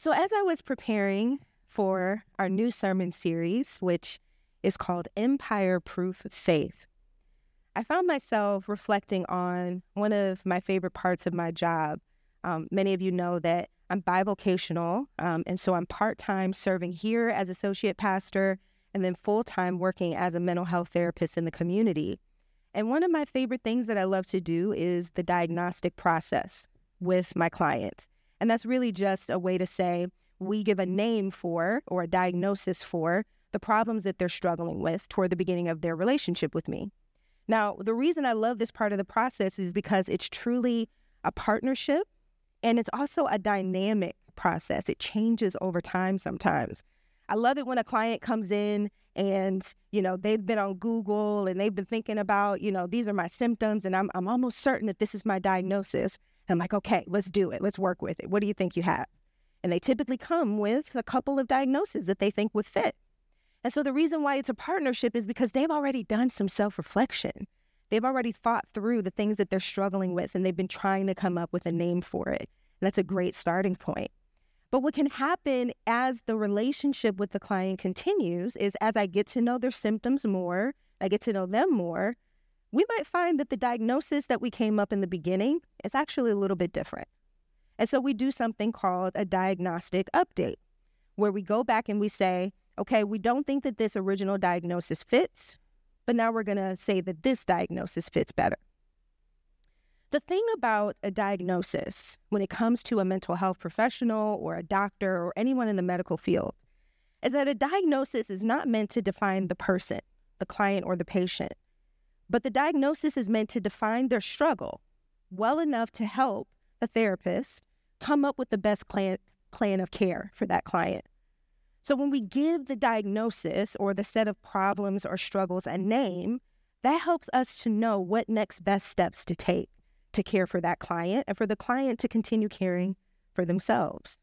So, as I was preparing for our new sermon series, which is called Empire Proof Faith, I found myself reflecting on one of my favorite parts of my job. Many of you know that I'm bivocational, and so I'm part-time serving here as associate pastor and then full-time working as a mental health therapist in the community. And one of my favorite things that I love to do is the diagnostic process with my clients. And that's really just a way to say we give a name for or a diagnosis for the problems that they're struggling with toward the beginning of their relationship with me. Now, the reason I love this part of the process is because it's truly a partnership and it's also a dynamic process. It changes over time sometimes. I love it when a client comes in and, they've been on Google and they've been thinking about, these are my symptoms and I'm almost certain that this is my diagnosis. And I'm like, okay, let's do it. Let's work with it. What do you think you have? And they typically come with a couple of diagnoses that they think would fit. And so the reason why it's a partnership is because they've already done some self-reflection. They've already thought through the things that they're struggling with, and they've been trying to come up with a name for it. And that's a great starting point. But what can happen as the relationship with the client continues is as I get to know their symptoms more, I get to know them more, we might find that the diagnosis that we came up in the beginning is actually a little bit different. And so we do something called a diagnostic update, where we go back and we say, okay, we don't think that this original diagnosis fits, but now we're going to say that this diagnosis fits better. The thing about a diagnosis when it comes to a mental health professional or a doctor or anyone in the medical field is that a diagnosis is not meant to define the person, the client, or the patient, but the diagnosis is meant to define their struggle well enough to help the therapist come up with the best plan of care for that client. So when we give the diagnosis or the set of problems or struggles a name, that helps us to know what next best steps to take to care for that client and for the client to continue caring for themselves.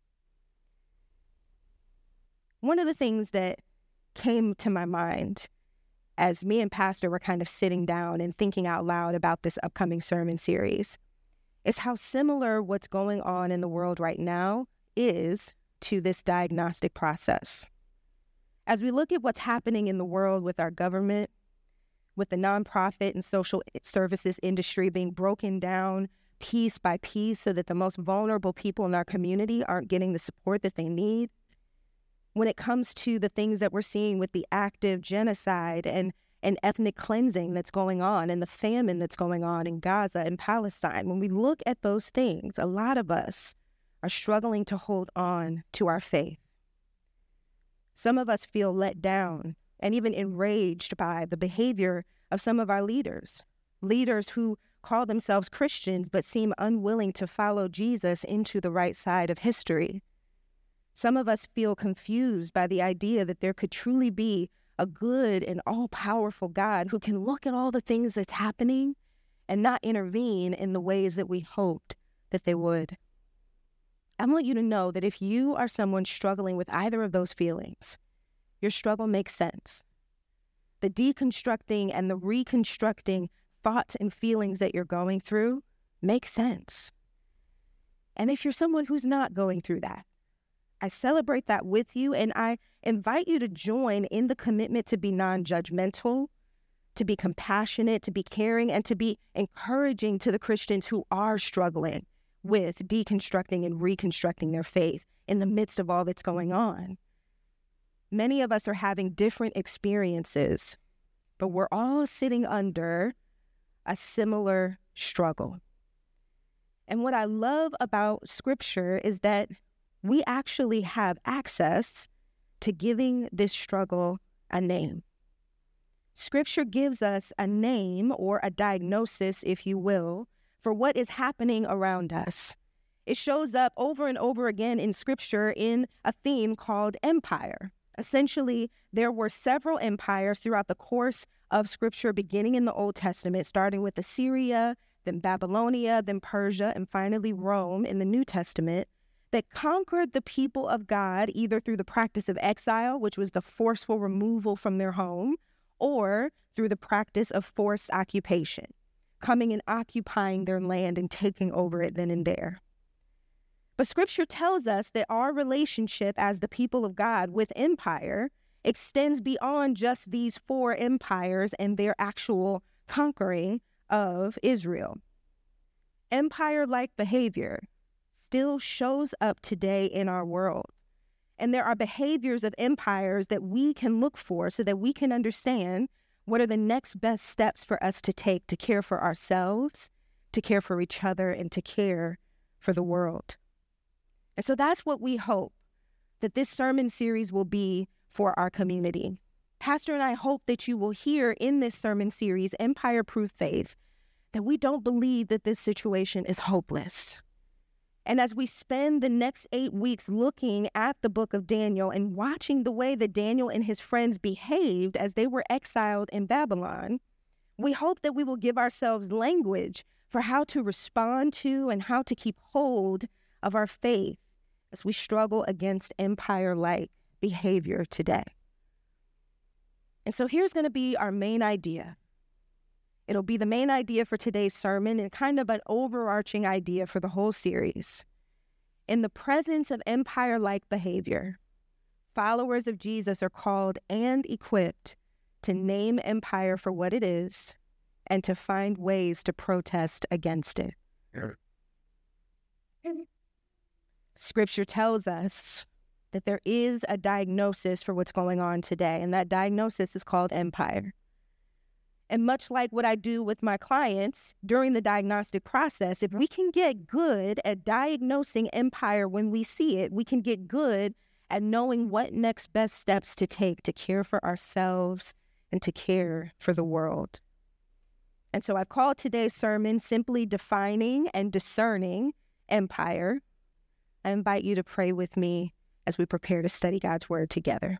One of the things that came to my mind as me and Pastor were kind of sitting down and thinking out loud about this upcoming sermon series is how similar what's going on in the world right now is to this diagnostic process. As we look at what's happening in the world with our government, with the nonprofit and social services industry being broken down piece by piece so that the most vulnerable people in our community aren't getting the support that they need, when it comes to the things that we're seeing with the active genocide and ethnic cleansing that's going on and the famine that's going on in Gaza and Palestine, when we look at those things, a lot of us are struggling to hold on to our faith. Some of us feel let down and even enraged by the behavior of some of our leaders who call themselves Christians but seem unwilling to follow Jesus into the right side of history. Some of us feel confused by the idea that there could truly be a good and all-powerful God who can look at all the things that's happening and not intervene in the ways that we hoped that they would. I want you to know that if you are someone struggling with either of those feelings, your struggle makes sense. The deconstructing and the reconstructing thoughts and feelings that you're going through make sense. And if you're someone who's not going through that, I celebrate that with you, and I invite you to join in the commitment to be non-judgmental, to be compassionate, to be caring, and to be encouraging to the Christians who are struggling with deconstructing and reconstructing their faith in the midst of all that's going on. Many of us are having different experiences, but we're all sitting under a similar struggle. And what I love about Scripture is that we actually have access to giving this struggle a name. Scripture gives us a name or a diagnosis, if you will, for what is happening around us. It shows up over and over again in Scripture in a theme called empire. Essentially, there were several empires throughout the course of Scripture, beginning in the Old Testament, starting with Assyria, then Babylonia, then Persia, and finally Rome in the New Testament, that conquered the people of God either through the practice of exile, which was the forceful removal from their home, or through the practice of forced occupation, coming and occupying their land and taking over it then and there. But scripture tells us that our relationship as the people of God with empire extends beyond just these 4 empires and their actual conquering of Israel. Empire-like behavior still shows up today in our world. And there are behaviors of empires that we can look for so that we can understand what are the next best steps for us to take to care for ourselves, to care for each other, and to care for the world. And so that's what we hope that this sermon series will be for our community. Pastor and I hope that you will hear in this sermon series, Empire Proof Faith, that we don't believe that this situation is hopeless. And as we spend the next 8 weeks looking at the book of Daniel and watching the way that Daniel and his friends behaved as they were exiled in Babylon, we hope that we will give ourselves language for how to respond to and how to keep hold of our faith as we struggle against empire-like behavior today. And so here's going to be our main idea. It'll be the main idea for today's sermon and kind of an overarching idea for the whole series. In the presence of empire-like behavior, followers of Jesus are called and equipped to name empire for what it is and to find ways to protest against it. Scripture tells us that there is a diagnosis for what's going on today, and that diagnosis is called empire. And much like what I do with my clients during the diagnostic process, if we can get good at diagnosing empire when we see it, we can get good at knowing what next best steps to take to care for ourselves and to care for the world. And so I've called today's sermon simply Defining and Discerning Empire. I invite you to pray with me as we prepare to study God's word together.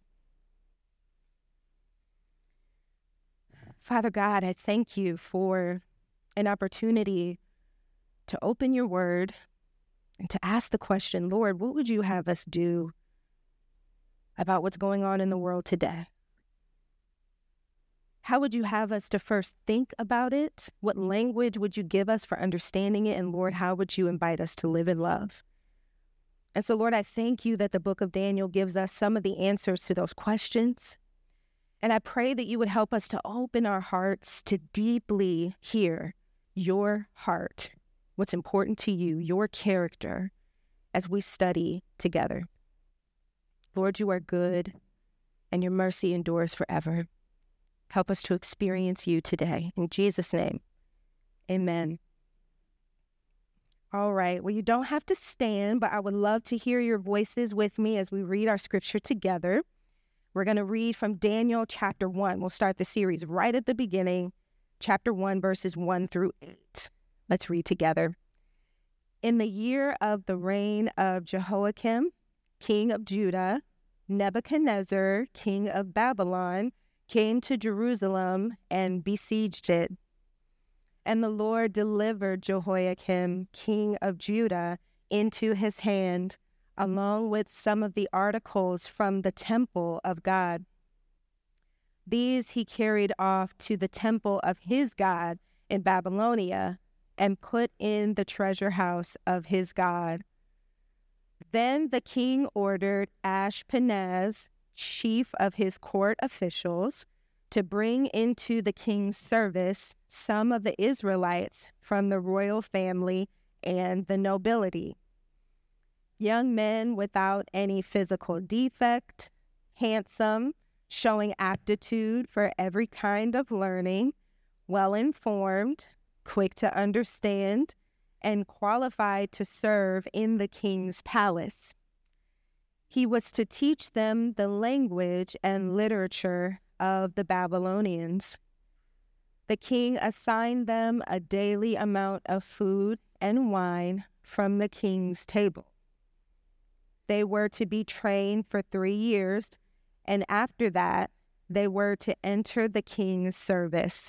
Father God, I thank you for an opportunity to open your word and to ask the question, Lord, what would you have us do about what's going on in the world today? How would you have us to first think about it? What language would you give us for understanding it? And Lord, how would you invite us to live in love? And so, Lord, I thank you that the book of Daniel gives us some of the answers to those questions. And I pray that you would help us to open our hearts to deeply hear your heart, what's important to you, your character, as we study together. Lord, you are good, and your mercy endures forever. Help us to experience you today. In Jesus' name, amen. All right, well, you don't have to stand, but I would love to hear your voices with me as we read our scripture together. We're going to read from Daniel chapter 1. We'll start the series right at the beginning, chapter 1, verses 1 through 8. Let's read together. In the year of the reign of Jehoiakim, king of Judah, Nebuchadnezzar, king of Babylon, came to Jerusalem and besieged it. And the Lord delivered Jehoiakim, king of Judah, into his hand, along with some of the articles from the temple of God. These he carried off to the temple of his God in Babylonia and put in the treasure house of his God. Then the king ordered Ashpenaz, chief of his court officials, to bring into the king's service some of the Israelites from the royal family and the nobility. Young men without any physical defect, handsome, showing aptitude for every kind of learning, well-informed, quick to understand, and qualified to serve in the king's palace. He was to teach them the language and literature of the Babylonians. The king assigned them a daily amount of food and wine from the king's table. They were to be trained for 3 years, and after that, they were to enter the king's service.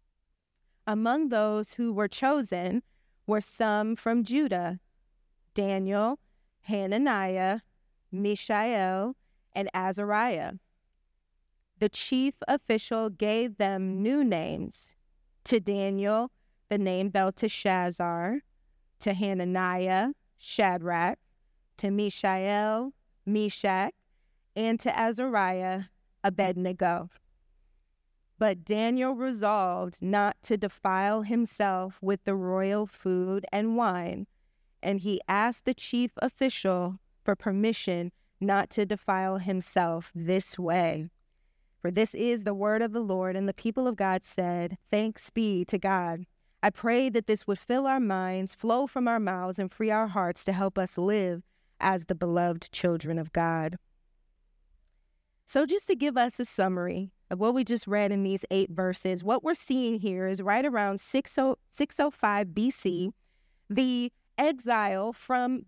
Among those who were chosen were some from Judah: Daniel, Hananiah, Mishael, and Azariah. The chief official gave them new names. To Daniel, the name Belteshazzar; to Hananiah, Shadrach; to Mishael, Meshach, and to Azariah, Abednego. But Daniel resolved not to defile himself with the royal food and wine, and he asked the chief official for permission not to defile himself this way. For this is the word of the Lord, and the people of God said, "Thanks be to God." I pray that this would fill our minds, flow from our mouths, and free our hearts to help us live as the beloved children of God. So just to give us a summary of what we just read in these 8 verses, what we're seeing here is right around 605 BC, the exile from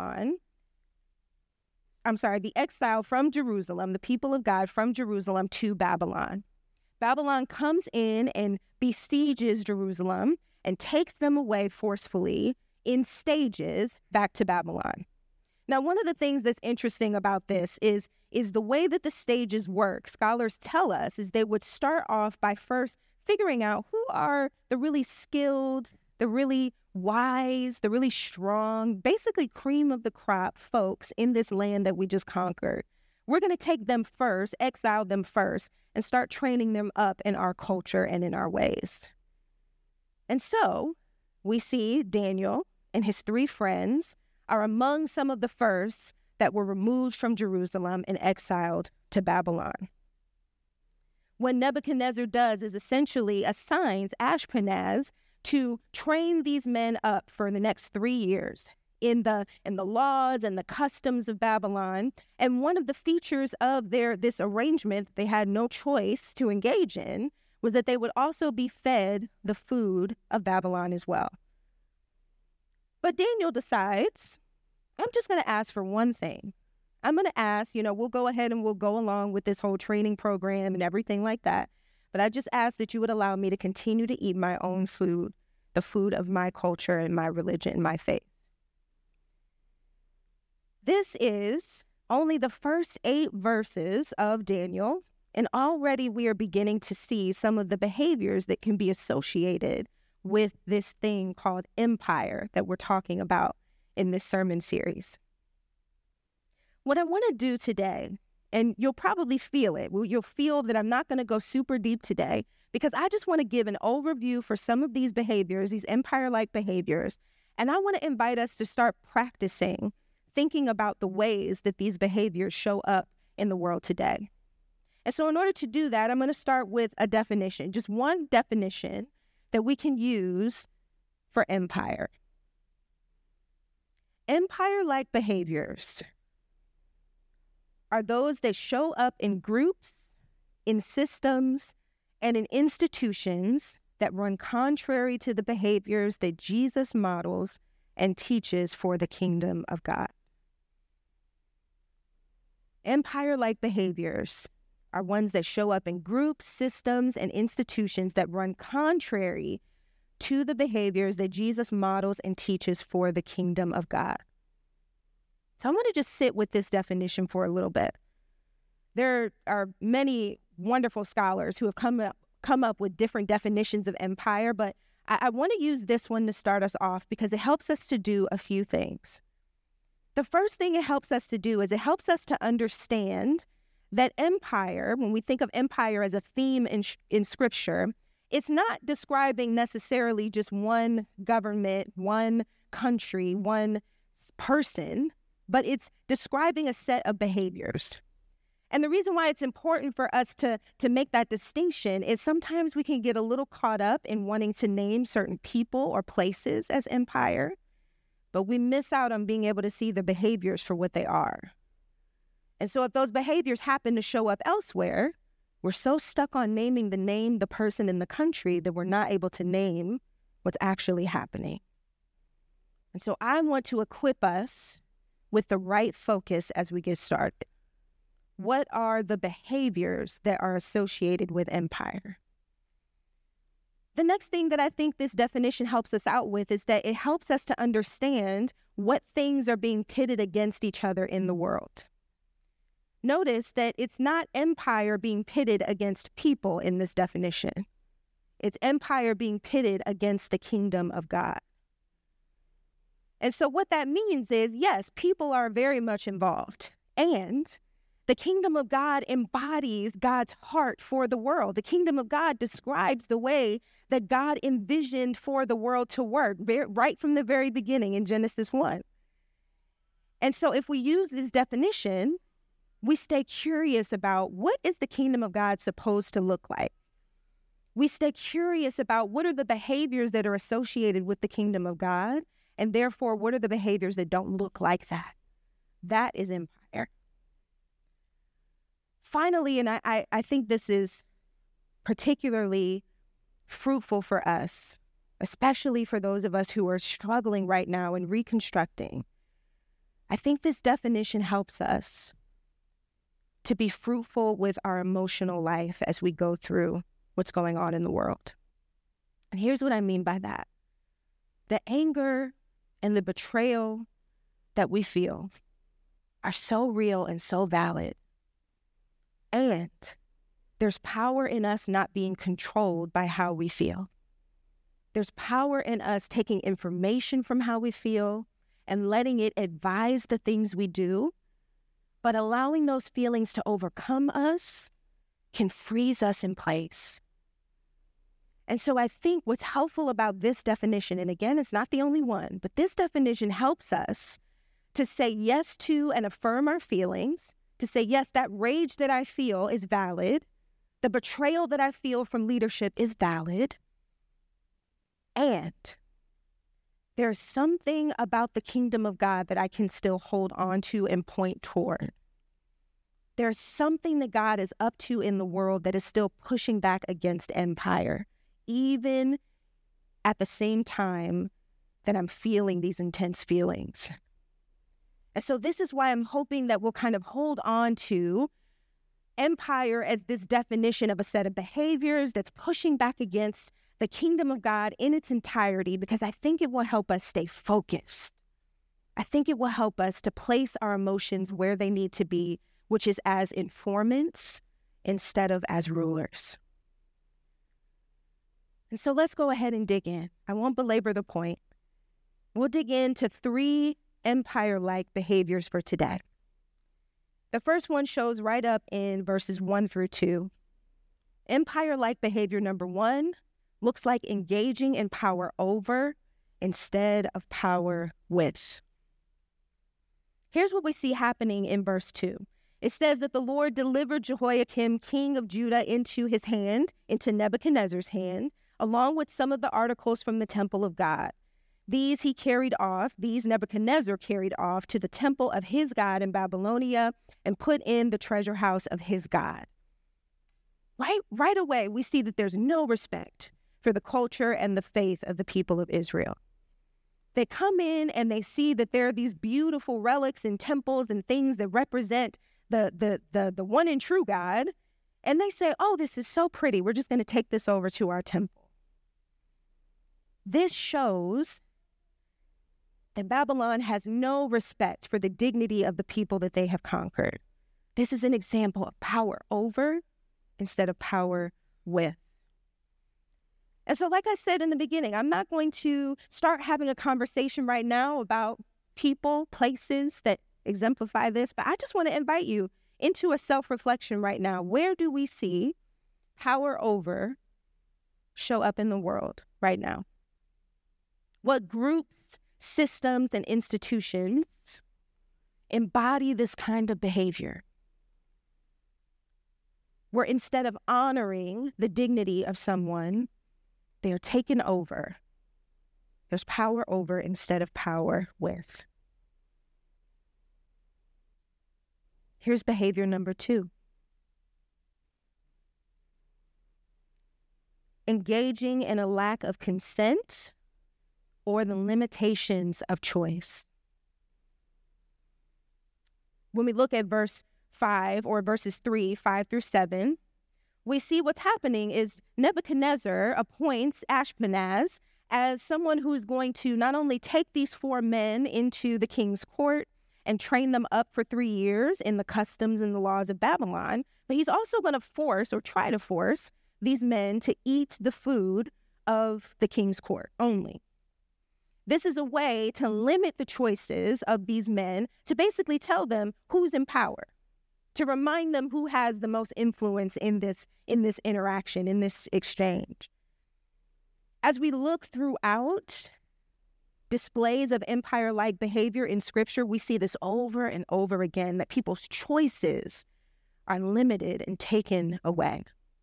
Jerusalem, the people of God from Jerusalem to Babylon. Babylon comes in and besieges Jerusalem and takes them away forcefully in stages back to Babylon. Now, one of the things that's interesting about this is the way that the stages work. Scholars tell us is they would start off by first figuring out who are the really skilled, the really wise, the really strong, basically cream of the crop folks in this land that we just conquered. We're going to take them first, exile them first, and start training them up in our culture and in our ways. And so we see Daniel and his 3 friends are among some of the first that were removed from Jerusalem and exiled to Babylon. What Nebuchadnezzar does is essentially assigns Ashpenaz to train these men up for the next 3 years in the laws and the customs of Babylon. And one of the features of this arrangement they had no choice to engage in was that they would also be fed the food of Babylon as well. But Daniel decides, I'm just going to ask for one thing. I'm going to ask, we'll go ahead and we'll go along with this whole training program and everything like that. But I just ask that you would allow me to continue to eat my own food, the food of my culture and my religion and my faith. This is only the first 8 verses of Daniel, and already we are beginning to see some of the behaviors that can be associated with this thing called empire that we're talking about in this sermon series. What I want to do today, and you'll probably feel it, you'll feel that I'm not going to go super deep today, because I just want to give an overview for some of these behaviors, these empire-like behaviors, and I want to invite us to start practicing thinking about the ways that these behaviors show up in the world today. And so in order to do that, I'm going to start with a definition, just one definition that we can use for empire. Empire-like behaviors are those that show up in groups, in systems, and in institutions that run contrary to the behaviors that Jesus models and teaches for the kingdom of God. Empire-like behaviors are ones that show up in groups, systems, and institutions that run contrary to the behaviors that Jesus models and teaches for the kingdom of God. So I'm going to just sit with this definition for a little bit. There are many wonderful scholars who have come up with different definitions of empire, but I want to use this one to start us off because it helps us to do a few things. The first thing it helps us to do is it helps us to understand that empire, when we think of empire as a theme in Scripture, it's not describing necessarily just one government, one country, one person, but it's describing a set of behaviors. And the reason why it's important for us to make that distinction is sometimes we can get a little caught up in wanting to name certain people or places as empire, but we miss out on being able to see the behaviors for what they are. And so if those behaviors happen to show up elsewhere, we're so stuck on naming the name, the person, and the country that we're not able to name what's actually happening. And so I want to equip us with the right focus as we get started. What are the behaviors that are associated with empire? The next thing that I think this definition helps us out with is that it helps us to understand what things are being pitted against each other in the world. Notice that it's not empire being pitted against people in this definition. It's empire being pitted against the kingdom of God. And so what that means is, yes, people are very much involved. And the kingdom of God embodies God's heart for the world. The kingdom of God describes the way that God envisioned for the world to work right from the very beginning in Genesis 1. And so if we use this definition, we stay curious about what is the kingdom of God supposed to look like? We stay curious about what are the behaviors that are associated with the kingdom of God, and therefore, what are the behaviors that don't look like that? That is empire. Finally, and I think this is particularly fruitful for us, especially for those of us who are struggling right now and reconstructing. I think this definition helps us to be fruitful with our emotional life as we go through what's going on in the world. And here's what I mean by that. The anger and the betrayal that we feel are so real and so valid. And there's power in us not being controlled by how we feel. There's power in us taking information from how we feel and letting it advise the things we do, but allowing those feelings to overcome us can freeze us in place. And so I think what's helpful about this definition, and again, it's not the only one, but this definition helps us to say yes to and affirm our feelings, to say, yes, that rage that I feel is valid. The betrayal that I feel from leadership is valid. And there's something about the kingdom of God that I can still hold on to and point toward. There's something that God is up to in the world that is still pushing back against empire, even at the same time that I'm feeling these intense feelings. And so this is why I'm hoping that we'll kind of hold on to empire as this definition of a set of behaviors that's pushing back against the kingdom of God in its entirety, because I think it will help us stay focused. I think it will help us to place our emotions where they need to be, which is as informants instead of as rulers. And so let's go ahead and dig in. I won't belabor the point. We'll dig into 3 empire-like behaviors for today. The first one shows right up in verses 1 through 2. Empire-like behavior number 1 looks like engaging in power over instead of power with. Here's what we see happening in verse 2. It says that the Lord delivered Jehoiakim, king of Judah, into Nebuchadnezzar's hand, along with some of the articles from the temple of God. These Nebuchadnezzar carried off to the temple of his God in Babylonia and put in the treasure house of his God. Right away, we see that there's no respect for the culture and the faith of the people of Israel. They come in and they see that there are these beautiful relics and temples and things that represent the one and true God. And they say, oh, this is so pretty. We're just going to take this over to our temple. This shows that Babylon has no respect for the dignity of the people that they have conquered. This is an example of power over instead of power with. And so, like I said in the beginning, I'm not going to start having a conversation right now about people, places that exemplify this, but I just want to invite you into a self-reflection right now. Where do we see power over show up in the world right now? What groups, systems, and institutions embody this kind of behavior, where instead of honoring the dignity of someone, they are taken over. There's power over instead of power with. Here's behavior number 2. Engaging in a lack of consent or the limitations of choice. When we look at verse 5 or verses 3, 5 through 7, we see what's happening is Nebuchadnezzar appoints Ashpenaz as someone who is going to not only take these 4 men into the king's court and train them up for 3 years in the customs and the laws of Babylon, but he's also going to force or try to force these men to eat the food of the king's court only. This is a way to limit the choices of these men, to basically tell them who's in power, to remind them who has the most influence in this interaction, in this exchange. As we look throughout displays of empire-like behavior in Scripture, we see this over and over again, that people's choices are limited and taken away.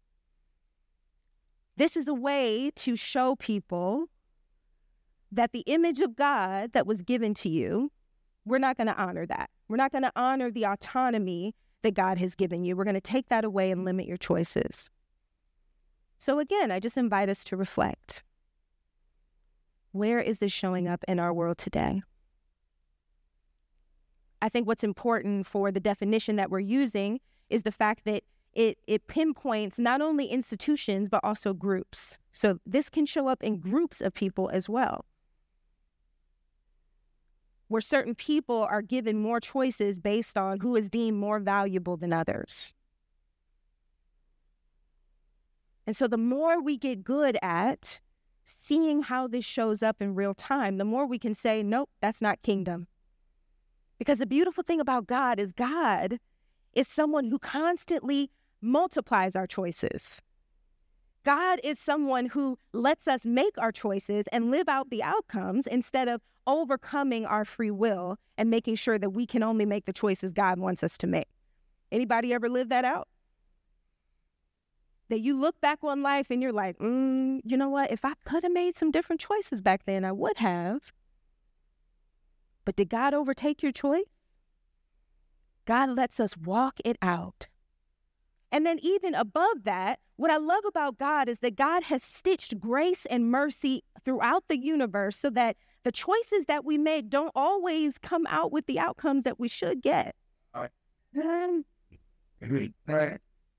This is a way to show people that the image of God that was given to you, we're not going to honor that. We're not going to honor the autonomy that God has given you. We're going to take that away and limit your choices. So again, I just invite us to reflect. Where is this showing up in our world today? I think what's important for the definition that we're using is the fact that it pinpoints not only institutions, but also groups. So this can show up in groups of people as well, where certain people are given more choices based on who is deemed more valuable than others. And so the more we get good at seeing how this shows up in real time, the more we can say, nope, that's not kingdom. Because the beautiful thing about God is someone who constantly multiplies our choices. God is someone who lets us make our choices and live out the outcomes instead of overcoming our free will and making sure that we can only make the choices God wants us to make. Anybody ever live that out? That you look back on life and you're like, you know what? If I could have made some different choices back then, I would have. But did God overtake your choice? God lets us walk it out. And then even above that, what I love about God is that God has stitched grace and mercy throughout the universe so that the choices that we make don't always come out with the outcomes that we should get. All right.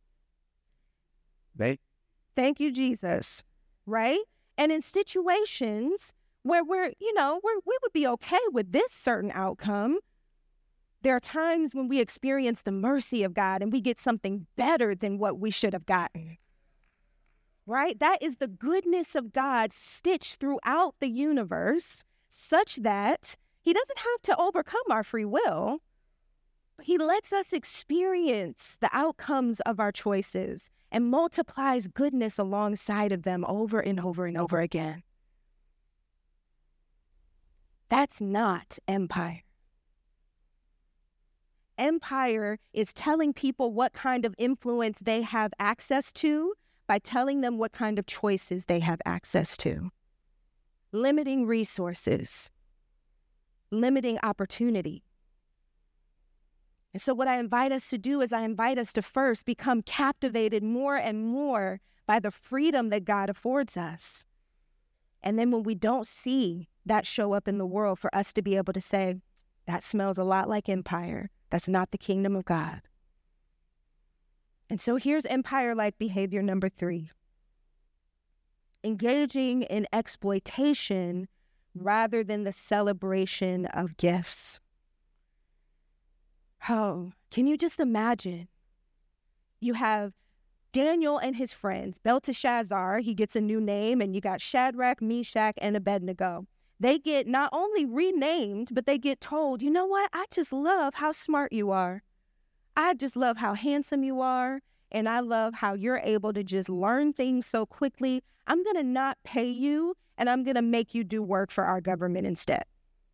Thank you, Jesus. Right? And in situations where we would be okay with this certain outcome, there are times when we experience the mercy of God and we get something better than what we should have gotten. Right? That is the goodness of God stitched throughout the universe, such that he doesn't have to overcome our free will. He lets us experience the outcomes of our choices and multiplies goodness alongside of them over and over and over again. That's not empire. Empire is telling people what kind of influence they have access to by telling them what kind of choices they have access to. Limiting resources, limiting opportunity. And so what I invite us to do is I invite us to first become captivated more and more by the freedom that God affords us. And then when we don't see that show up in the world, for us to be able to say, that smells a lot like empire. That's not the kingdom of God. And so here's empire-like behavior number 3. Engaging in exploitation rather than the celebration of gifts. Oh, can you just imagine? You have Daniel and his friends, Belteshazzar, he gets a new name, and you got Shadrach, Meshach, and Abednego. They get not only renamed, but they get told, you know what? I just love how smart you are. I just love how handsome you are. And I love how you're able to just learn things so quickly. I'm going to not pay you, and I'm going to make you do work for our government instead.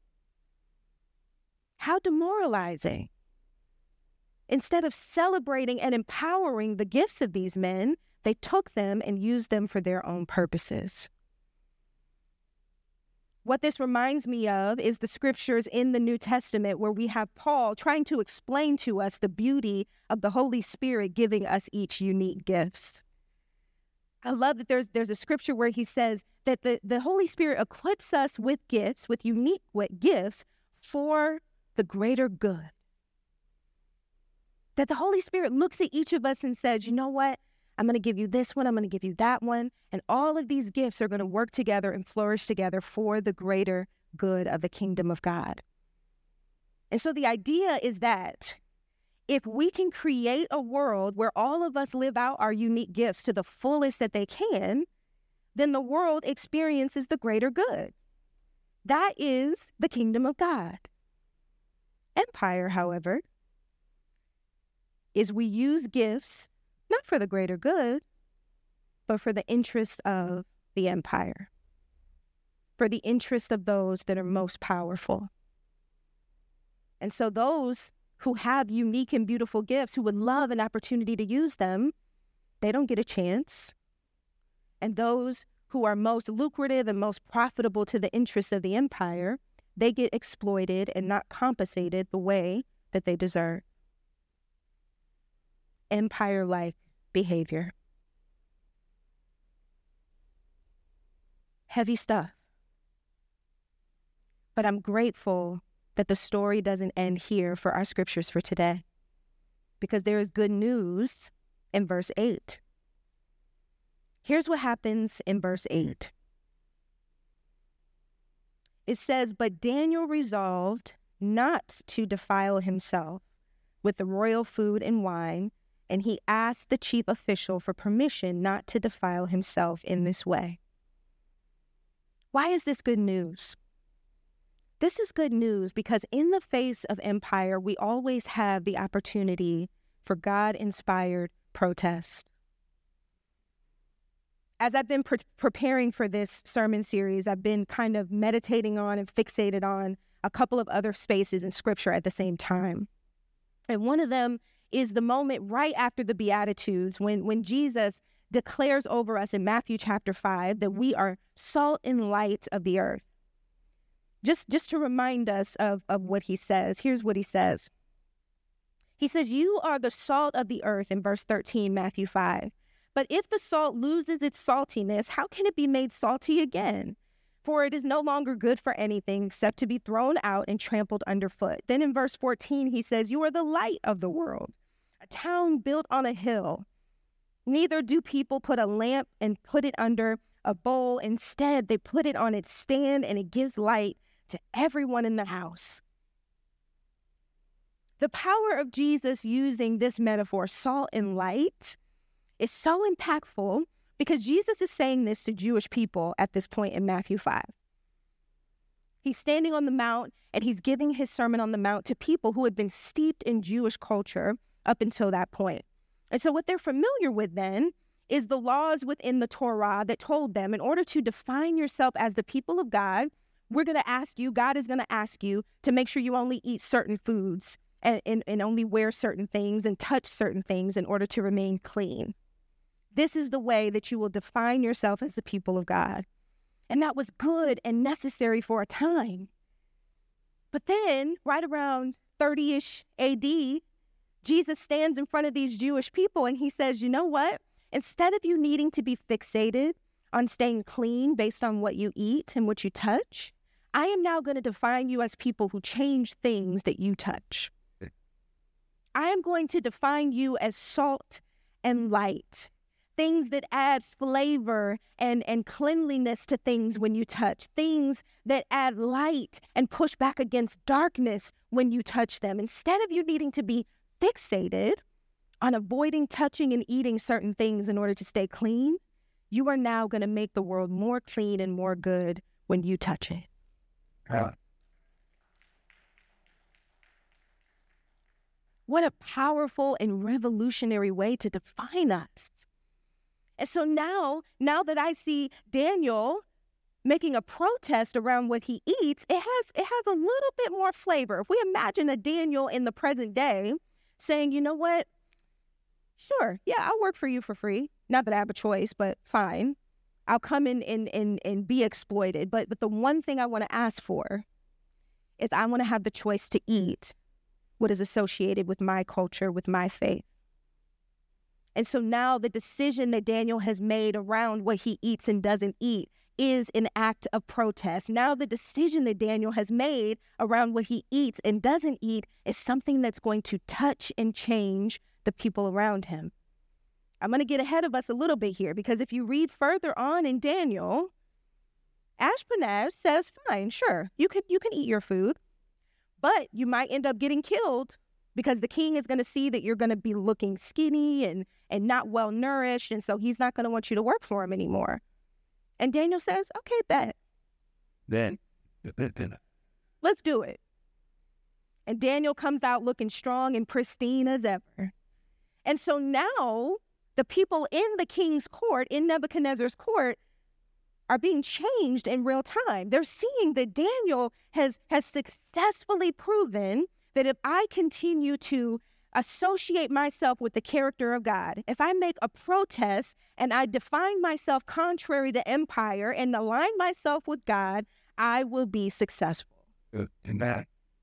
How demoralizing. Instead of celebrating and empowering the gifts of these men, they took them and used them for their own purposes. What this reminds me of is the scriptures in the New Testament where we have Paul trying to explain to us the beauty of the Holy Spirit giving us each unique gifts. I love that there's a scripture where he says that the Holy Spirit equips us with gifts, with unique gifts for the greater good. That the Holy Spirit looks at each of us and says, you know what? I'm going to give you this one. I'm going to give you that one. And all of these gifts are going to work together and flourish together for the greater good of the kingdom of God. And so the idea is that if we can create a world where all of us live out our unique gifts to the fullest that they can, then the world experiences the greater good. That is the kingdom of God. Empire, however, is we use gifts not for the greater good, but for the interest of the empire, for the interest of those that are most powerful. And so those who have unique and beautiful gifts, who would love an opportunity to use them, they don't get a chance. And those who are most lucrative and most profitable to the interests of the empire, they get exploited and not compensated the way that they deserve. Empire-like behavior. Heavy stuff. But I'm grateful that the story doesn't end here for our scriptures for today, because there is good news in verse 8. Here's what happens in verse 8. It says, "But Daniel resolved not to defile himself with the royal food and wine, and he asked the chief official for permission not to defile himself in this way." Why is this good news? This is good news because in the face of empire, we always have the opportunity for God-inspired protest. As I've been preparing for this sermon series, I've been kind of meditating on and fixated on a couple of other spaces in Scripture at the same time. And one of them is the moment right after the Beatitudes when Jesus declares over us in Matthew chapter 5 that we are salt and light of the earth. Just to remind us of what he says, here's what he says. He says, "You are the salt of the earth," in verse 13, Matthew 5. "But if the salt loses its saltiness, how can it be made salty again? For it is no longer good for anything except to be thrown out and trampled underfoot." Then in verse 14, he says, "You are the light of the world, a town built on a hill. Neither do people put a lamp and put it under a bowl. Instead, they put it on its stand, and it gives light to everyone in the house." The power of Jesus using this metaphor, salt and light, is so impactful because Jesus is saying this to Jewish people at this point in Matthew 5. He's standing on the Mount, and he's giving his Sermon on the Mount to people who had been steeped in Jewish culture up until that point. And so what they're familiar with then is the laws within the Torah that told them, in order to define yourself as the people of God, God is going to ask you to make sure you only eat certain foods and only wear certain things and touch certain things in order to remain clean. This is the way that you will define yourself as the people of God. And that was good and necessary for a time. But then, right around 30-ish AD, Jesus stands in front of these Jewish people and he says, "You know what? Instead of you needing to be fixated on staying clean based on what you eat and what you touch, I am now going to define you as people who change things that you touch. I am going to define you as salt and light, things that add flavor and cleanliness to things when you touch, things that add light and push back against darkness when you touch them. Instead of you needing to be fixated on avoiding touching and eating certain things in order to stay clean, you are now going to make the world more clean and more good when you touch it." What a powerful and revolutionary way to define us. And so now that I see Daniel making a protest around what he eats, it has a little bit more flavor. If we imagine a Daniel in the present day saying, "You know what? Sure, yeah, I'll work for you for free. Not that I have a choice, but fine. I'll come in and be exploited. But the one thing I want to ask for is I want to have the choice to eat what is associated with my culture, with my faith." And so now the decision that Daniel has made around what he eats and doesn't eat is an act of protest. Now the decision that Daniel has made around what he eats and doesn't eat is something that's going to touch and change the people around him. I'm going to get ahead of us a little bit here, because if you read further on in Daniel, Ashpenaz says, "Fine, sure, you can eat your food, but you might end up getting killed because the king is going to see that you're going to be looking skinny and not well nourished, and so he's not going to want you to work for him anymore." And Daniel says, "Okay, bet." Then Let's do it. And Daniel comes out looking strong and pristine as ever. And so now the people in the king's court, in Nebuchadnezzar's court, are being changed in real time. They're seeing that Daniel has successfully proven that if I continue to associate myself with the character of God, if I make a protest and I define myself contrary to empire and align myself with God, I will be successful. Amen.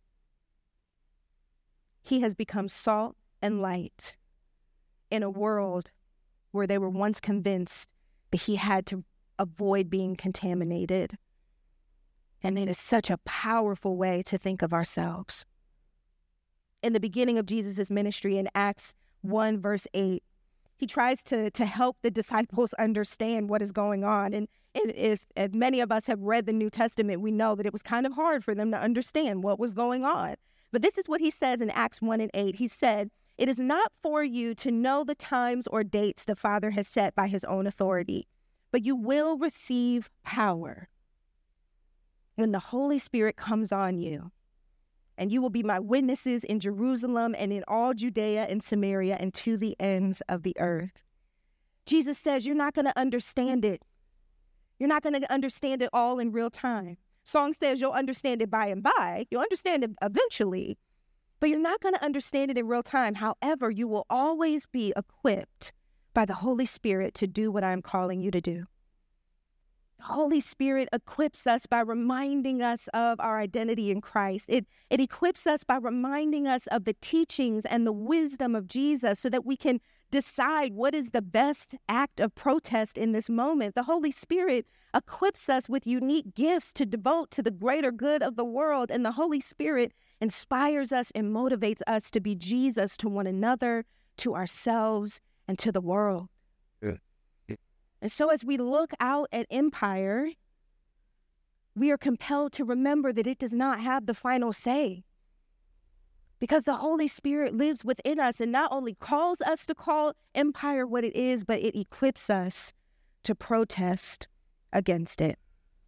He has become salt and light in a world where they were once convinced that he had to avoid being contaminated. And it is such a powerful way to think of ourselves. In the beginning of Jesus' ministry in Acts 1, verse 8, he tries to help the disciples understand what is going on. And if many of us have read the New Testament, we know that it was kind of hard for them to understand what was going on. But this is what he says in Acts 1 and 8. He said, "It is not for you to know the times or dates the Father has set by his own authority, but you will receive power when the Holy Spirit comes on you. And you will be my witnesses in Jerusalem and in all Judea and Samaria and to the ends of the earth." Jesus says you're not going to understand it. You're not going to understand it all in real time. Song says you'll understand it by and by. You'll understand it eventually, but you're not going to understand it in real time. However, you will always be equipped by the Holy Spirit to do what I'm calling you to do. The Holy Spirit equips us by reminding us of our identity in Christ. It equips us by reminding us of the teachings and the wisdom of Jesus so that we can decide what is the best act of protest in this moment. The Holy Spirit equips us with unique gifts to devote to the greater good of the world, and the Holy Spirit inspires us and motivates us to be Jesus to one another, to ourselves, and to the world. And so as we look out at empire, we are compelled to remember that it does not have the final say, because the Holy Spirit lives within us and not only calls us to call empire what it is, but it equips us to protest against it.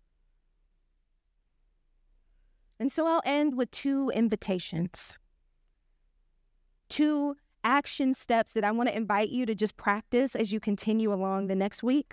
And so I'll end with two invitations, two action steps that I want to invite you to just practice as you continue along the next week.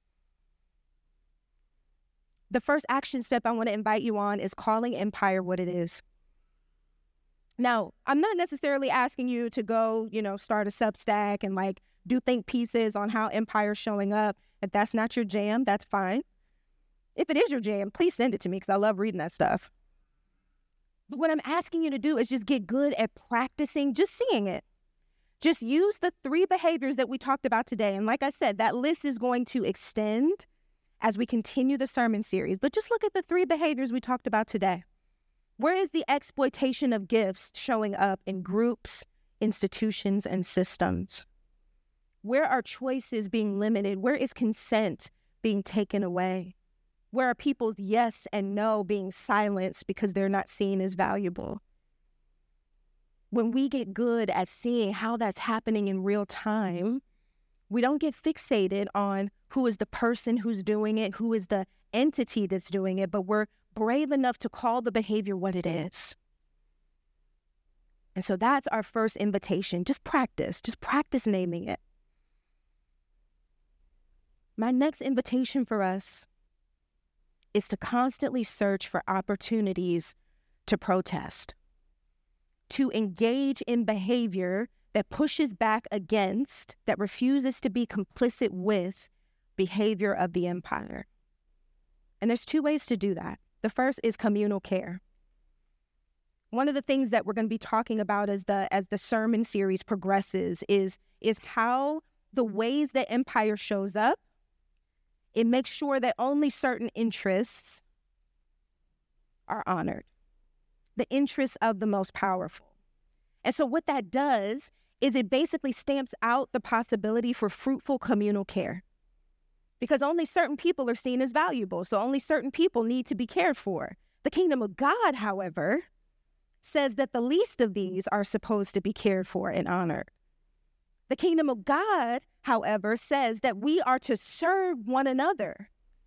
The first action step I want to invite you on is calling empire what it is. Now, I'm not necessarily asking you to go, start a Substack and do think pieces on how empire's showing up. If that's not your jam, that's fine. If it is your jam, please send it to me because I love reading that stuff. But what I'm asking you to do is just get good at practicing, just seeing it. Just use the 3 behaviors that we talked about today. And like I said, that list is going to extend as we continue the sermon series. But just look at the 3 behaviors we talked about today. Where is the exploitation of gifts showing up in groups, institutions, and systems? Where are choices being limited? Where is consent being taken away? Where are people's yes and no being silenced because they're not seen as valuable? When we get good at seeing how that's happening in real time, we don't get fixated on who is the person who's doing it, who is the entity that's doing it, but we're brave enough to call the behavior what it is. And so that's our first invitation. Just practice naming it. My next invitation for us is to constantly search for opportunities to protest, to engage in behavior that pushes back against, that refuses to be complicit with behavior of the empire. And there's 2 ways to do that. The first is communal care. One of the things that we're going to be talking about as the sermon series progresses is how the ways that empire shows up, it makes sure that only certain interests are honored, the interests of the most powerful. And so what that does is it basically stamps out the possibility for fruitful communal care, because only certain people are seen as valuable. So only certain people need to be cared for. The kingdom of God, however, says that the least of these are supposed to be cared for and honored. The kingdom of God, however, says that we are to serve one another.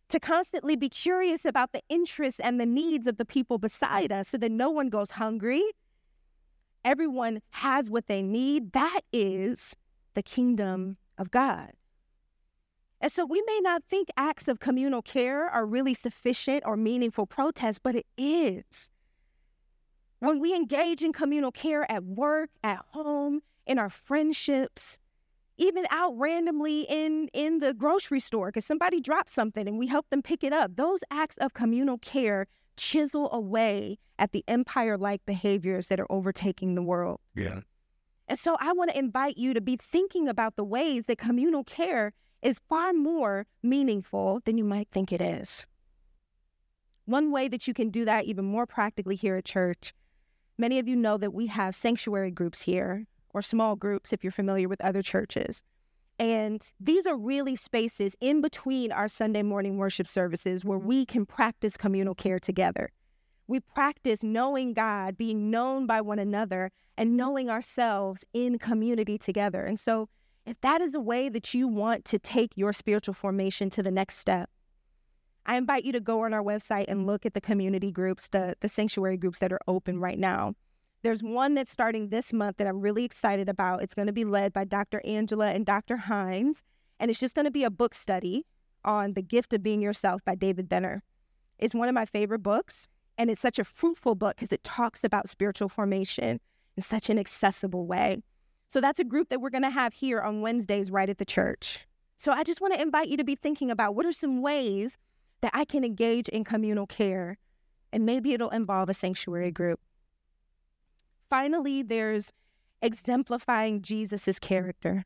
to constantly be curious about the interests and the needs of the people beside us so that no one goes hungry. Everyone has what they need. That is the kingdom of God. And so we may not think acts of communal care are really sufficient or meaningful protest, but it is. When we engage in communal care at work, at home, in our friendships, even out randomly in the grocery store because somebody dropped something and we help them pick it up, those acts of communal care chisel away at the empire-like behaviors that are overtaking the world. Yeah. And so I want to invite you to be thinking about the ways that communal care is far more meaningful than you might think it is. One way that you can do that even more practically here at church, many of you know that we have sanctuary groups here, or small groups if you're familiar with other churches. And these are really spaces in between our Sunday morning worship services where we can practice communal care together. We practice knowing God, being known by one another, and knowing ourselves in community together. And so if that is a way that you want to take your spiritual formation to the next step, I invite you to go on our website and look at the community groups, the sanctuary groups that are open right now. There's one that's starting this month that I'm really excited about. It's going to be led by Dr. Angela and Dr. Hines, and it's just going to be a book study on The Gift of Being Yourself by David Benner. It's one of my favorite books, and it's such a fruitful book because it talks about spiritual formation in such an accessible way. So that's a group that we're going to have here on Wednesdays right at the church. So I just want to invite you to be thinking about what are some ways that I can engage in communal care, and maybe it'll involve a sanctuary group. Finally, there's exemplifying Jesus's character.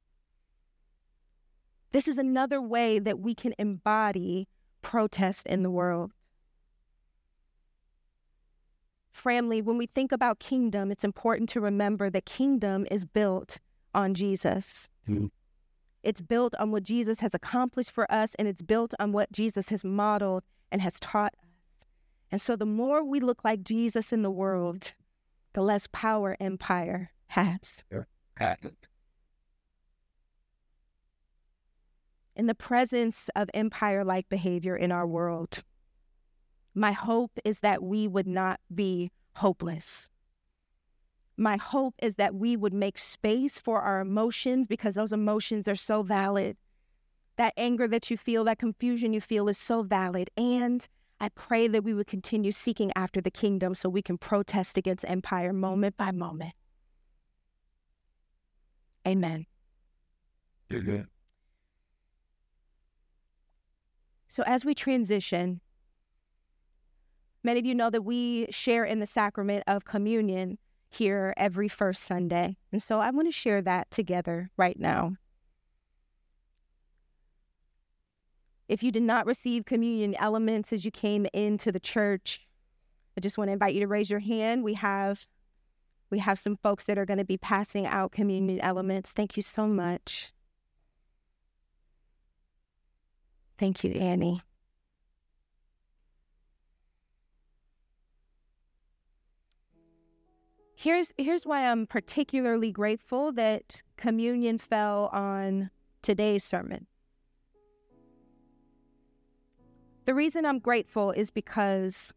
This is another way that we can embody protest in the world. Family, when we think about kingdom, it's important to remember that kingdom is built on Jesus. Mm-hmm. It's built on what Jesus has accomplished for us, and it's built on what Jesus has modeled and has taught us. And so the more we look like Jesus in the world, the less power empire has. In the presence of empire-like behavior in our world, my hope is that we would not be hopeless. My hope is that we would make space for our emotions because those emotions are so valid. That anger that you feel, that confusion you feel is so valid. And I pray that we would continue seeking after the kingdom so we can protest against empire moment by moment. Amen. Amen. So as we transition, many of you know that we share in the sacrament of communion here every first Sunday. And so I want to share that together right now. If you did not receive communion elements as you came into the church, I just want to invite you to raise your hand. We have some folks that are going to be passing out communion elements. Thank you so much. Thank you, Annie. Here's why I'm particularly grateful that communion fell on today's sermon. The reason I'm grateful is because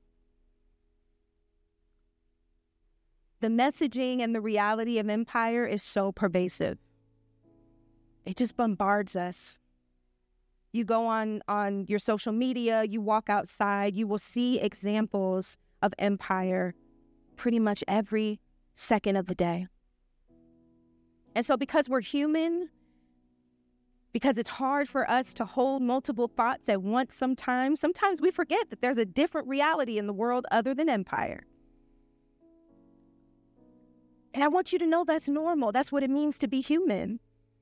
the messaging and the reality of empire is so pervasive. It just bombards us. You go on your social media, you walk outside, you will see examples of empire pretty much every second of the day. And so because we're human, because it's hard for us to hold multiple thoughts at once sometimes we forget that there's a different reality in the world other than empire. And I want you to know that's normal. That's what it means to be human.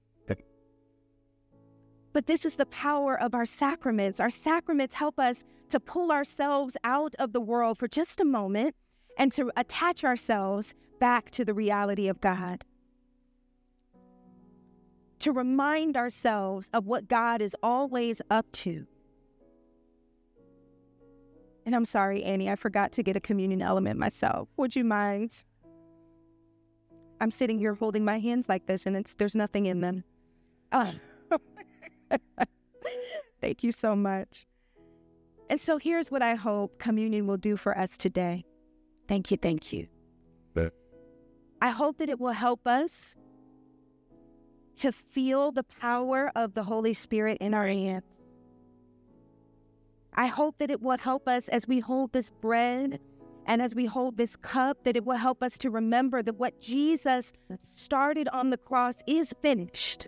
But this is the power of our sacraments. Our sacraments help us to pull ourselves out of the world for just a moment and to attach ourselves back to the reality of God. To remind ourselves of what God is always up to. And I'm sorry, Annie, I forgot to get a communion element myself. Would you mind? I'm sitting here holding my hands like this and there's nothing in them. Thank you so much. And so here's what I hope communion will do for us today. Thank you, thank you. I hope that it will help us to feel the power of the Holy Spirit in our hands. I hope that it will help us as we hold this bread and as we hold this cup, that it will help us to remember that what Jesus started on the cross is finished.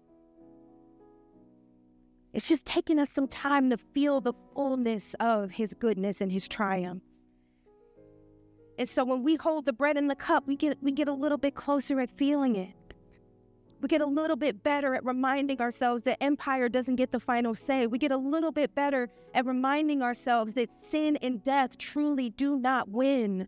It's just taking us some time to feel the fullness of his goodness and his triumph. And so when we hold the bread and the cup, we get a little bit closer at feeling it. We get a little bit better at reminding ourselves that empire doesn't get the final say. We get a little bit better at reminding ourselves that sin and death truly do not win.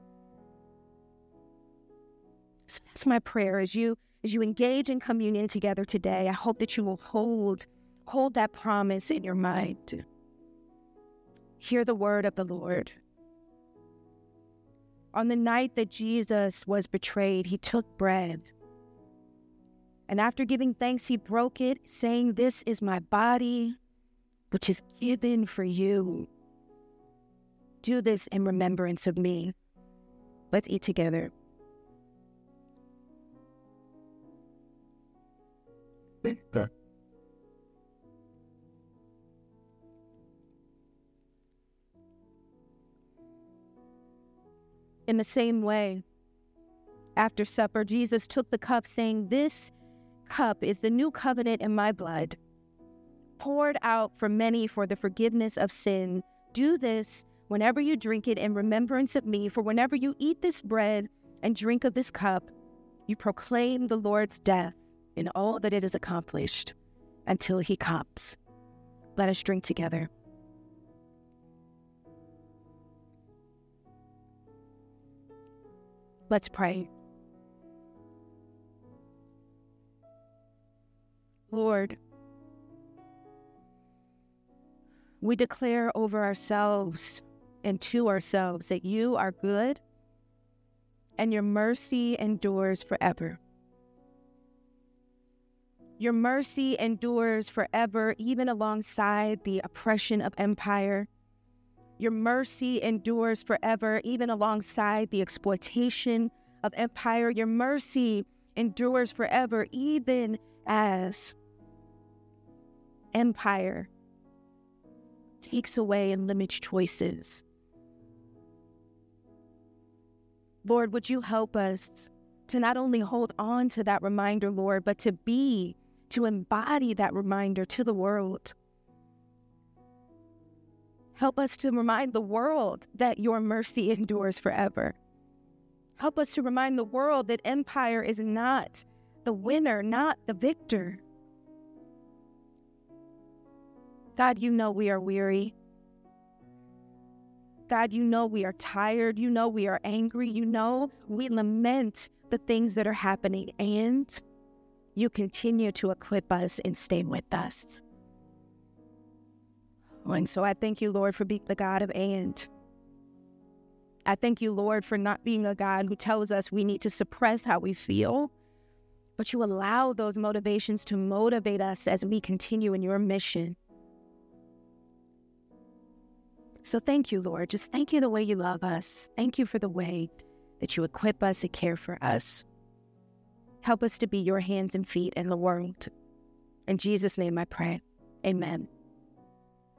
So that's my prayer as you engage in communion together today. I hope that you will hold that promise in your mind. Hear the word of the Lord. On the night that Jesus was betrayed, he took bread. And after giving thanks, he broke it, saying, "This is my body, which is given for you. Do this in remembrance of me." Let's eat together. Okay. In the same way, after supper, Jesus took the cup, saying, "This cup is the new covenant in my blood, poured out for many for the forgiveness of sin. Do this whenever you drink it in remembrance of me. For whenever you eat this bread and drink of this cup, you proclaim the Lord's death in all that it is accomplished until he comes." Let us drink together. Let's pray. Lord, we declare over ourselves and to ourselves that you are good and your mercy endures forever. Your mercy endures forever, even alongside the oppression of empire. Your mercy endures forever, even alongside the exploitation of empire. Your mercy endures forever, even as empire takes away and limits choices. Lord, would you help us to not only hold on to that reminder, Lord, but to embody that reminder to the world. Help us to remind the world that your mercy endures forever. Help us to remind the world that empire is not the winner, not the victor. God, you know we are weary. God, you know we are tired. You know we are angry. You know we lament the things that are happening, and you continue to equip us and stay with us. And so I thank you, Lord, for being the God of and. I thank you, Lord, for not being a God who tells us we need to suppress how we feel, but you allow those motivations to motivate us as we continue in your mission. So thank you, Lord. Just thank you the way you love us. Thank you for the way that you equip us and care for us. Help us to be your hands and feet in the world. In Jesus' name I pray. Amen.